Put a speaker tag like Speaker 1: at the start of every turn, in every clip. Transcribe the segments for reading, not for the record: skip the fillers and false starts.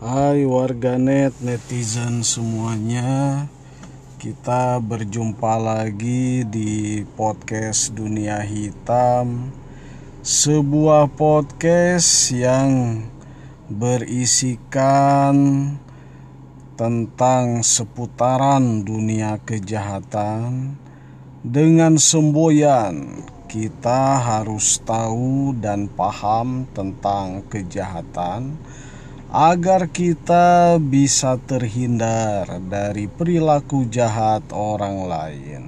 Speaker 1: Hai warganet, netizen semuanya. Kita berjumpa lagi di podcast Dunia Hitam. Sebuah podcast yang berisikan tentang seputaran dunia kejahatan. Dengan semboyan, kita harus tahu dan paham tentang kejahatan agar kita bisa terhindar dari perilaku jahat orang lain.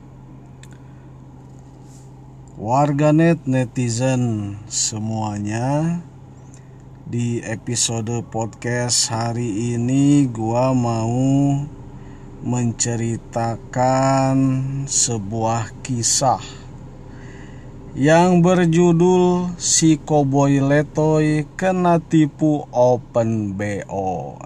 Speaker 1: Warganet netizen semuanya, di episode podcast hari ini gua mau menceritakan sebuah kisah yang berjudul Si Koboi Letoy Kena Tipu Open BO.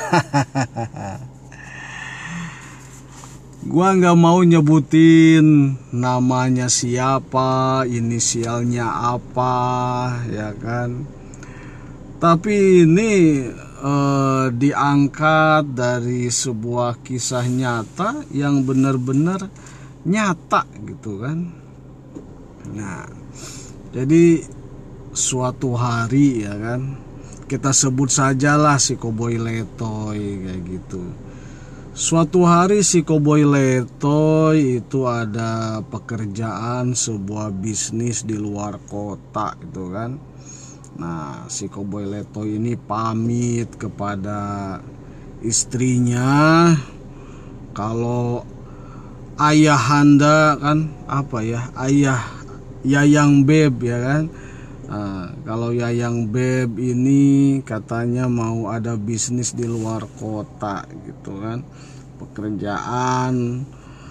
Speaker 1: Gua gak mau nyebutin namanya siapa, inisialnya apa, ya kan. Tapi ini diangkat dari sebuah kisah nyata yang benar-benar nyata gitu kan. Nah, jadi suatu hari ya kan, kita sebut sajalah si Koboi Letoy kayak gitu. Suatu hari si Koboi Letoy itu ada pekerjaan sebuah bisnis di luar kota gitu kan. Nah, si Koboi Letoy ini pamit kepada istrinya kalau ayahanda kan ayah Yayang Beb ya kan. Kalau Yayang Beb ini katanya mau ada bisnis di luar kota gitu kan, pekerjaan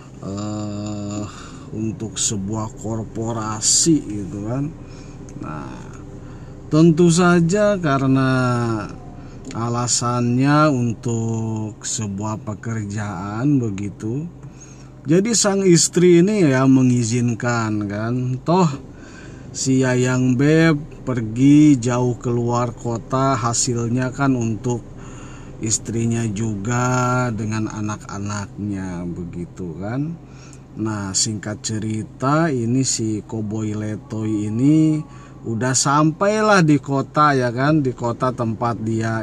Speaker 1: untuk sebuah korporasi gitu kan. Nah, tentu saja karena alasannya untuk sebuah pekerjaan begitu, jadi sang istri ini ya mengizinkan kan. Toh si Yayang Beb pergi jauh keluar kota, hasilnya kan untuk istrinya juga dengan anak-anaknya begitu kan. Nah, singkat cerita ini si Koboi Letoy ini udah sampailah di kota ya kan, di kota tempat dia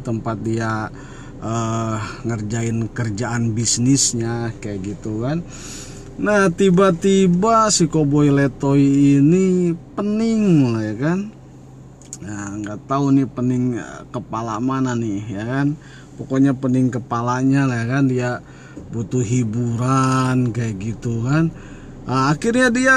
Speaker 1: ngerjain kerjaan bisnisnya kayak gitu kan. Nah, tiba-tiba si Koboi Letoy ini pening lah ya kan. Nah, nggak tahu nih pening kepala mana nih ya kan. Pokoknya pening kepalanya lah ya kan, dia butuh hiburan kayak gitu kan. Nah, akhirnya dia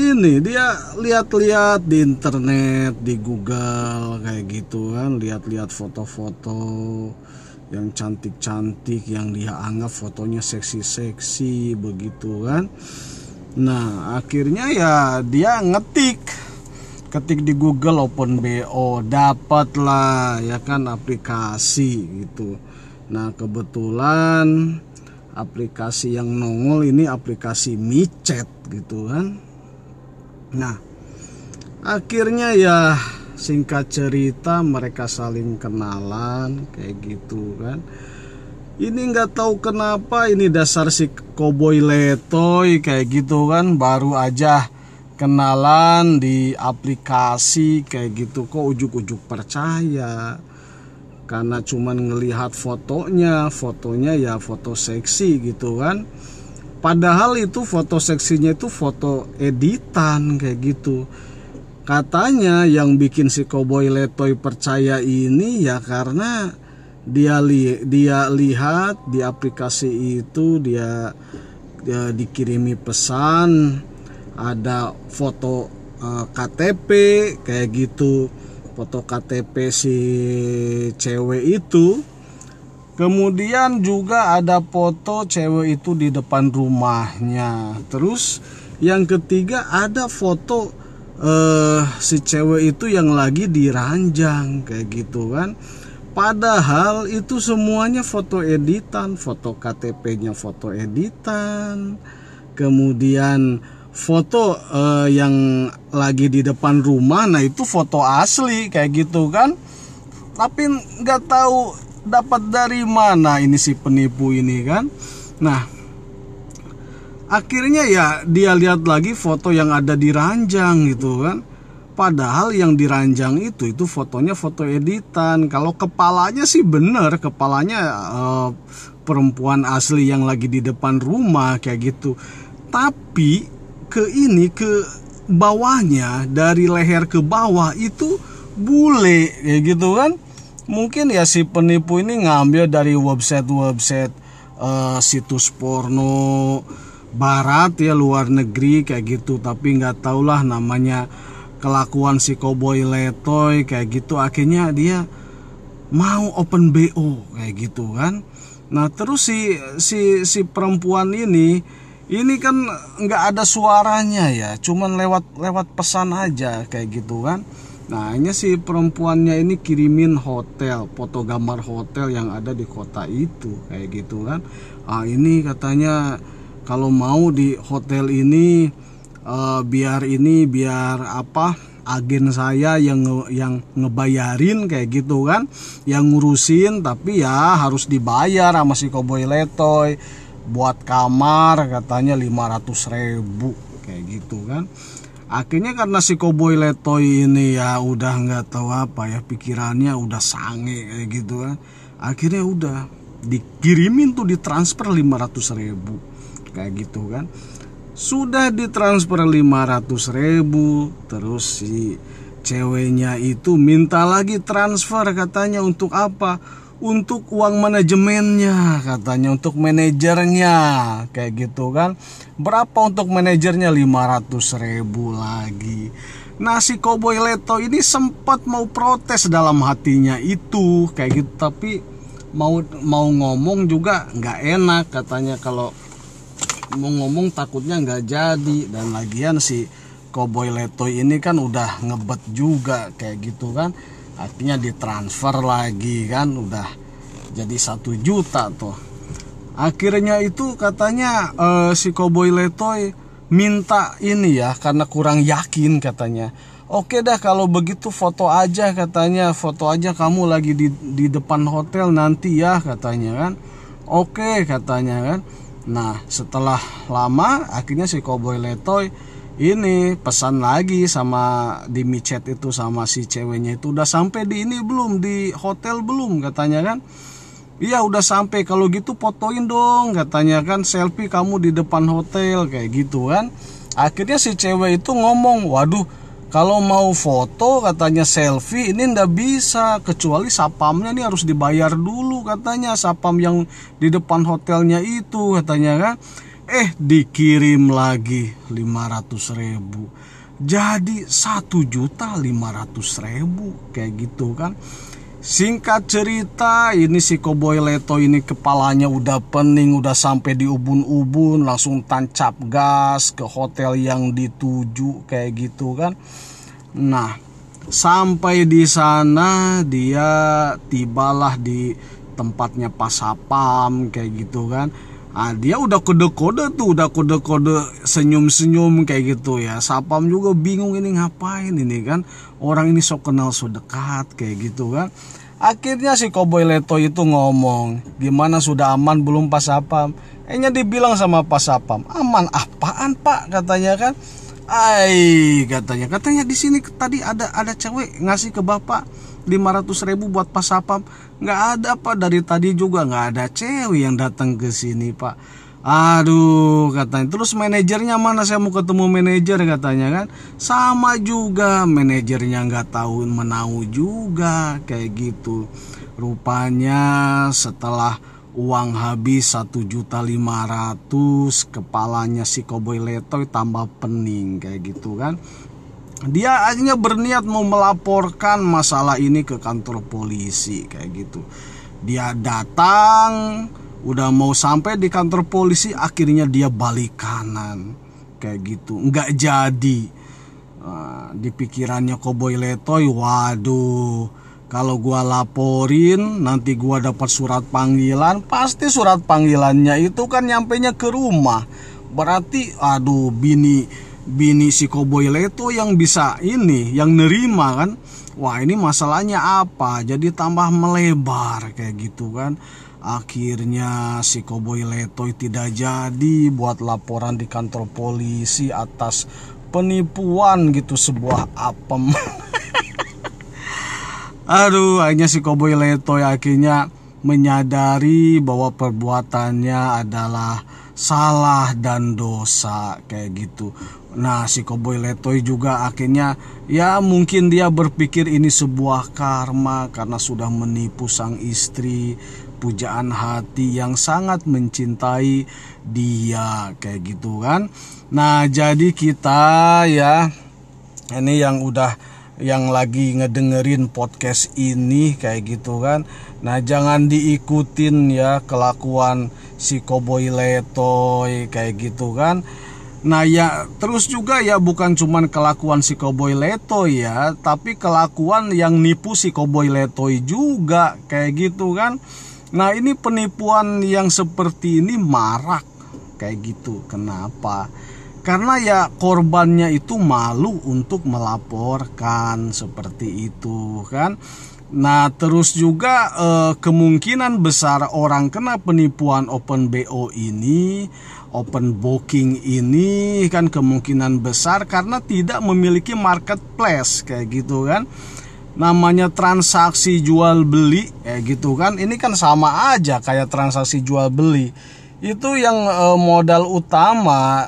Speaker 1: lihat-lihat di internet, di Google kayak gitu kan, lihat-lihat foto-foto yang cantik-cantik, yang dia anggap fotonya seksi-seksi begitu kan. Nah, akhirnya ya dia ketik di Google Open BO, dapatlah ya kan aplikasi gitu. Nah, kebetulan aplikasi yang nongol ini aplikasi micet gitu kan. Nah, akhirnya ya singkat cerita mereka saling kenalan kayak gitu kan. Ini nggak tahu kenapa ini dasar si Koboi Letoy kayak gitu kan, baru aja kenalan di aplikasi kayak gitu kok ujuk-ujuk percaya. Karena cuman ngelihat fotonya ya foto seksi gitu kan. Padahal itu foto seksinya itu foto editan kayak gitu. Katanya yang bikin si Koboi Letoy percaya ini ya karena dia lihat di aplikasi itu dia dikirimi pesan ada foto KTP kayak gitu, foto KTP si cewek itu. Kemudian juga ada foto cewek itu di depan rumahnya. Terus yang ketiga ada foto si cewek itu yang lagi diranjang kayak gitu kan. Padahal itu semuanya foto editan, foto KTP-nya foto editan. Kemudian foto yang lagi di depan rumah, nah itu foto asli kayak gitu kan. tapi nggak tahu dapat dari mana ini si penipu ini kan. Nah, akhirnya ya dia lihat lagi foto yang ada di ranjang gitu kan. Padahal yang di ranjang itu fotonya foto editan. Kalau kepalanya sih bener, kepalanya perempuan asli yang lagi di depan rumah kayak gitu. Tapi ke bawahnya, dari leher ke bawah itu bule kayak gitu kan. Mungkin ya si penipu ini ngambil dari website situs porno barat ya, luar negeri kayak gitu. Tapi nggak tahulah namanya kelakuan si Cowboy Letoy kayak gitu. Akhirnya dia mau open BO kayak gitu kan. Nah terus si perempuan ini kan nggak ada suaranya ya, cuman lewat pesan aja kayak gitu kan. Nah ini si perempuannya ini kirimin hotel, foto gambar hotel yang ada di kota itu kayak gitu kan. Ini katanya kalau mau di hotel ini biar apa, agen saya yang ngebayarin kayak gitu kan, yang ngurusin, tapi ya harus dibayar sama si Cowboy Letoy. Buat kamar katanya 500.000 kayak gitu kan. Akhirnya karena si Cowboy Letoy ini ya udah nggak tahu apa ya, pikirannya udah sange kayak gitu kan. Akhirnya udah dikirimin tuh, ditransfer 500.000 kayak gitu kan. Sudah ditransfer 500.000, terus si ceweknya itu minta lagi transfer katanya. Untuk apa? Untuk uang manajemennya katanya, untuk manajernya kayak gitu kan. Berapa untuk manajernya? 500.000 lagi. Nah si Cowboy Letoy ini sempat mau protes dalam hatinya itu kayak gitu, tapi mau ngomong juga nggak enak katanya. Kalau mau ngomong takutnya nggak jadi, dan lagian si Cowboy Letoy ini kan udah ngebet juga kayak gitu kan. Artinya ditransfer lagi kan, udah jadi 1 juta tuh. Akhirnya itu katanya si Cowboy Letoy minta ini ya, karena kurang yakin katanya. Oke dah kalau begitu foto aja katanya, foto aja kamu lagi di depan hotel nanti ya katanya kan. Oke katanya kan. Nah setelah lama akhirnya si Cowboy Letoy ini pesan lagi sama di micet itu sama si ceweknya itu, udah sampai di ini belum, di hotel belum katanya kan. Iya udah sampai, kalau gitu fotoin dong katanya kan, selfie kamu di depan hotel kayak gitu kan. Akhirnya si cewek itu ngomong, waduh kalau mau foto katanya selfie ini ndak bisa, kecuali sapamnya nih harus dibayar dulu katanya, sapam yang di depan hotelnya itu katanya kan. Dikirim lagi 500.000, jadi 1.500.000 kayak gitu kan. Singkat cerita, ini si Cowboy Letoy ini kepalanya udah pening, udah sampai di ubun-ubun, langsung tancap gas ke hotel yang dituju kayak gitu kan. Nah sampai di sana dia tibalah di tempatnya Pasapam kayak gitu kan. Dia udah kode-kode tuh, udah kode-kode senyum-senyum kayak gitu ya. Sapam juga bingung ini ngapain ini kan, orang ini sok kenal so dekat kayak gitu kan. Akhirnya si Cowboy Letoy itu ngomong, gimana sudah aman belum Pasapam? Dibilang sama Pasapam, aman apaan pak katanya kan. Katanya di sini tadi ada cewek ngasih ke bapak 500.000 buat Pasapam. Nggak ada pak, dari tadi juga nggak ada cewek yang datang ke sini pak. Aduh katanya, terus manajernya mana, saya mau ketemu manajer katanya kan. Sama juga, manajernya nggak tahu menau juga kayak gitu. Rupanya setelah uang habis 1.500.000, kepalanya si Cowboy Letoy tambah pening kayak gitu kan. Dia akhirnya berniat mau melaporkan masalah ini ke kantor polisi kayak gitu. Dia datang, udah mau sampai di kantor polisi, akhirnya dia balik kanan kayak gitu, nggak jadi. Di pikirannya Cowboy Letoy, waduh kalau gua laporin nanti gua dapat surat panggilan, pasti surat panggilannya itu kan nyampenya ke rumah. Berarti aduh bini si Cowboy Letoy yang bisa ini, yang nerima kan. Wah, ini masalahnya apa? Jadi tambah melebar kayak gitu kan. Akhirnya si Koboi Letoy tidak jadi buat laporan di kantor polisi atas penipuan gitu sebuah apem. Aduh, akhirnya si Koboi Letoy akhirnya menyadari bahwa perbuatannya adalah salah dan dosa kayak gitu. Nah, si Koboi Letoy juga akhirnya ya mungkin dia berpikir ini sebuah karma karena sudah menipu sang istri pujaan hati yang sangat mencintai dia kayak gitu kan. Nah, jadi kita ya ini yang lagi ngedengerin podcast ini kayak gitu kan. Nah, jangan diikutin ya kelakuan si Koboi Letoy kayak gitu kan. Nah ya, terus juga ya bukan cuman kelakuan si Koboi Letoy ya, tapi kelakuan yang nipu si Koboi Letoy juga kayak gitu kan. Nah, ini penipuan yang seperti ini marak kayak gitu. Kenapa? Karena ya korbannya itu malu untuk melaporkan seperti itu kan. Nah, terus juga kemungkinan besar orang kena penipuan open BO ini, open booking ini kan kemungkinan besar karena tidak memiliki marketplace kayak gitu kan. Namanya transaksi jual beli kayak gitu kan. Ini kan sama aja kayak transaksi jual beli. Itu yang modal utama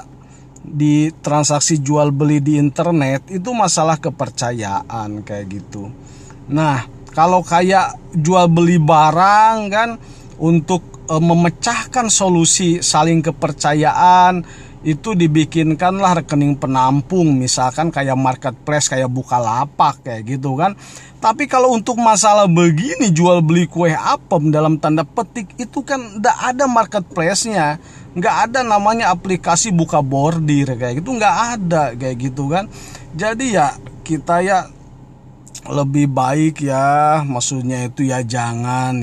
Speaker 1: di transaksi jual beli di internet itu masalah kepercayaan kayak gitu. Nah, kalau kayak jual beli barang kan untuk memecahkan solusi saling kepercayaan itu dibikinkanlah rekening penampung, misalkan kayak marketplace kayak Bukalapak kayak gitu kan. Tapi kalau untuk masalah begini jual beli kue apem dalam tanda petik itu kan nggak ada marketplace-nya, nggak ada namanya aplikasi buka bordir kayak gitu, nggak ada kayak gitu kan. Jadi ya kita ya lebih baik ya, maksudnya itu ya jangan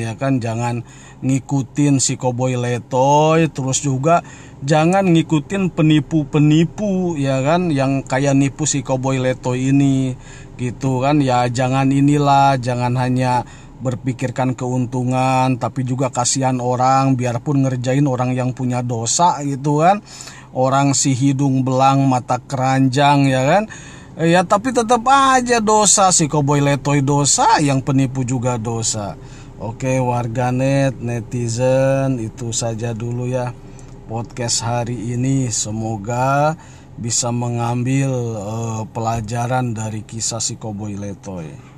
Speaker 1: ngikutin si Koboi Letoy, terus juga jangan ngikutin penipu-penipu ya kan yang kayak nipu si Koboi Letoy ini gitu kan. Ya jangan jangan hanya berpikirkan keuntungan, tapi juga kasihan orang, biarpun ngerjain orang yang punya dosa gitu kan. Orang si hidung belang mata keranjang ya kan. Ya tapi tetap aja dosa, si Koboi Letoy dosa, yang penipu juga dosa. Oke warganet, netizen, itu saja dulu ya podcast hari ini. Semoga bisa mengambil pelajaran dari kisah si Koboi Letoy.